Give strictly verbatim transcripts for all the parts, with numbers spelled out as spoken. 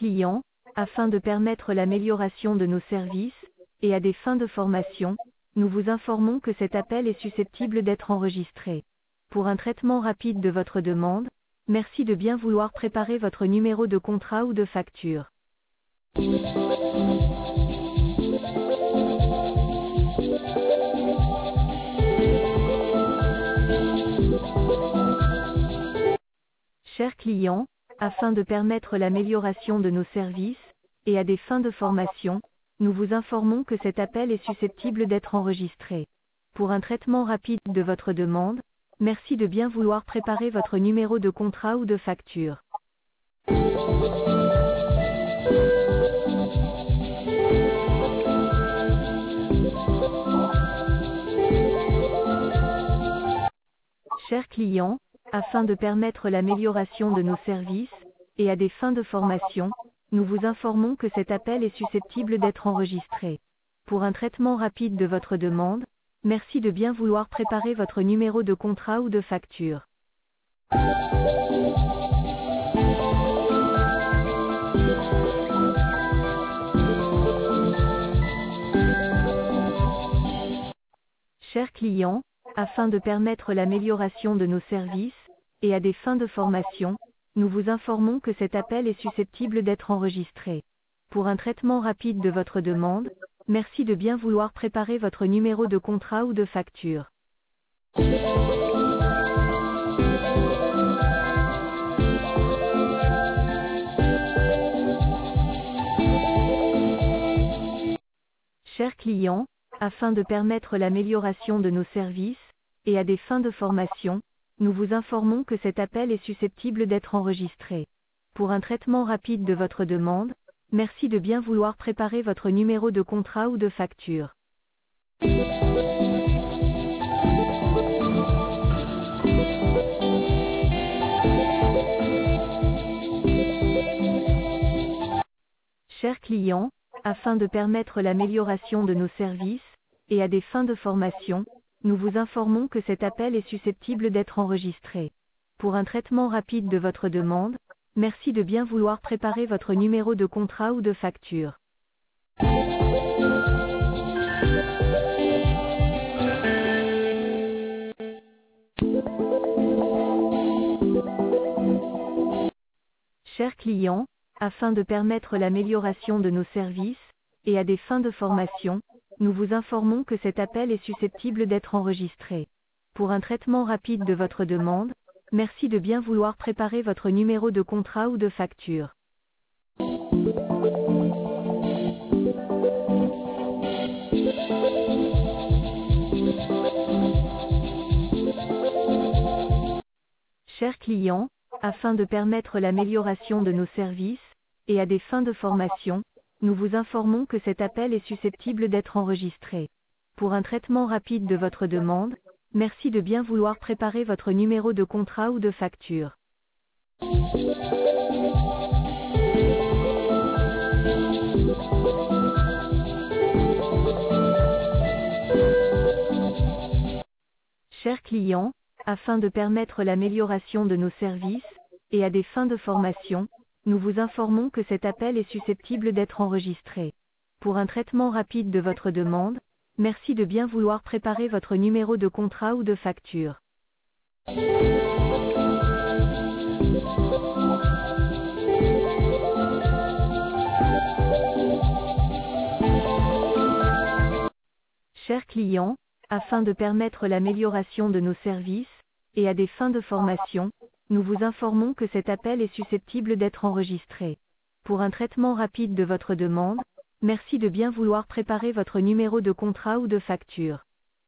client, afin de permettre l'amélioration de nos services, et à des fins de formation, nous vous informons que cet appel est susceptible d'être enregistré. Pour un traitement rapide de votre demande, merci de bien vouloir préparer votre numéro de contrat ou de facture. Chers clients, afin de permettre l'amélioration de nos services, et à des fins de formation, nous vous informons que cet appel est susceptible d'être enregistré. Pour un traitement rapide de votre demande, merci de bien vouloir préparer votre numéro de contrat ou de facture. Chers clients, afin de permettre l'amélioration de nos services, et à des fins de formation, nous vous informons que cet appel est susceptible d'être enregistré. Pour un traitement rapide de votre demande, merci de bien vouloir préparer votre numéro de contrat ou de facture. Chers clients, afin de permettre l'amélioration de nos services, et à des fins de formation, nous vous informons que cet appel est susceptible d'être enregistré. Pour un traitement rapide de votre demande, merci de bien vouloir préparer votre numéro de contrat ou de facture. Chers clients, afin de permettre l'amélioration de nos services, et à des fins de formation, nous vous informons que cet appel est susceptible d'être enregistré. Pour un traitement rapide de votre demande, merci de bien vouloir préparer votre numéro de contrat ou de facture. Chers clients, afin de permettre l'amélioration de nos services, et à des fins de formation, nous vous informons que cet appel est susceptible d'être enregistré. Pour un traitement rapide de votre demande, merci de bien vouloir préparer votre numéro de contrat ou de facture. Chers clients, afin de permettre l'amélioration de nos services, et à des fins de formation, nous vous informons que cet appel est susceptible d'être enregistré. Pour un traitement rapide de votre demande, merci de bien vouloir préparer votre numéro de contrat ou de facture. Chers clients, afin de permettre l'amélioration de nos services, et à des fins de formation, nous vous informons que cet appel est susceptible d'être enregistré. Pour un traitement rapide de votre demande, merci de bien vouloir préparer votre numéro de contrat ou de facture. Chers clients, afin de permettre l'amélioration de nos services, et à des fins de formation, nous vous informons que cet appel est susceptible d'être enregistré. Pour un traitement rapide de votre demande, merci de bien vouloir préparer votre numéro de contrat ou de facture. Chers clients, afin de permettre l'amélioration de nos services, et à des fins de formation, nous vous informons que cet appel est susceptible d'être enregistré. Pour un traitement rapide de votre demande, merci de bien vouloir préparer votre numéro de contrat ou de facture.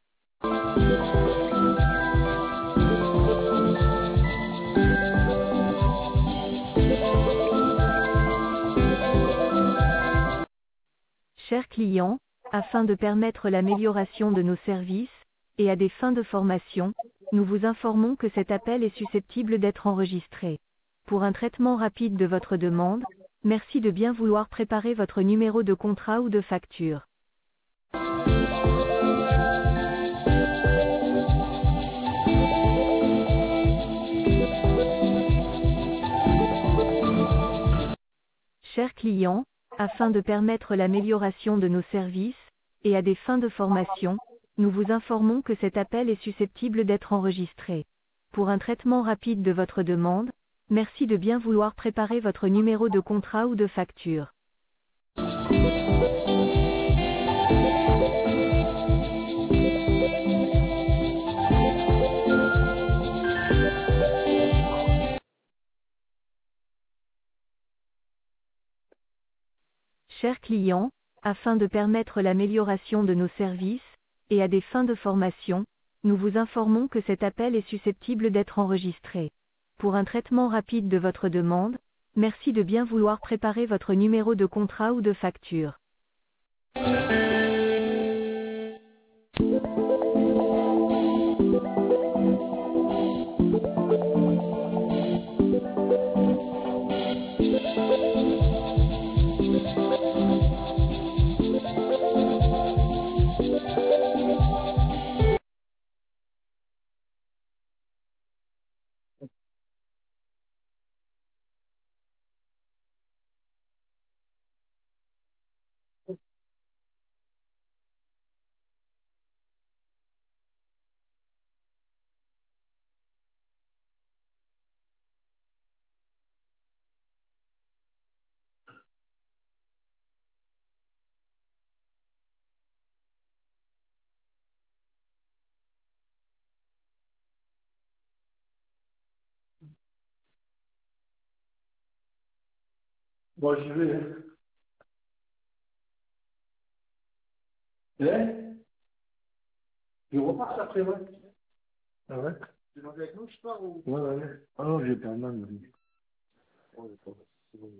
Chers clients, afin de permettre l'amélioration de nos services, et à des fins de formation, nous vous informons que cet appel est susceptible d'être enregistré. Pour un traitement rapide de votre demande, merci de bien vouloir préparer votre numéro de contrat ou de facture. Chers clients, afin de permettre l'amélioration de nos services, et à des fins de formation, nous vous informons que cet appel est susceptible d'être enregistré. Pour un traitement rapide de votre demande, merci de bien vouloir préparer votre numéro de contrat ou de facture. Chers clients, afin de permettre l'amélioration de nos services, et à des fins de formation, nous vous informons que cet appel est susceptible d'être enregistré. Pour un traitement rapide de votre demande, merci de bien vouloir préparer votre numéro de contrat ou de facture. Bon, je vais. Eh? Je repasse après, ouais. Ah ouais? Tu vas avec nous, je pars ou? Ouais, ouais. Ah non, j'ai pas mal. Ouais, d'accord. C'est bon.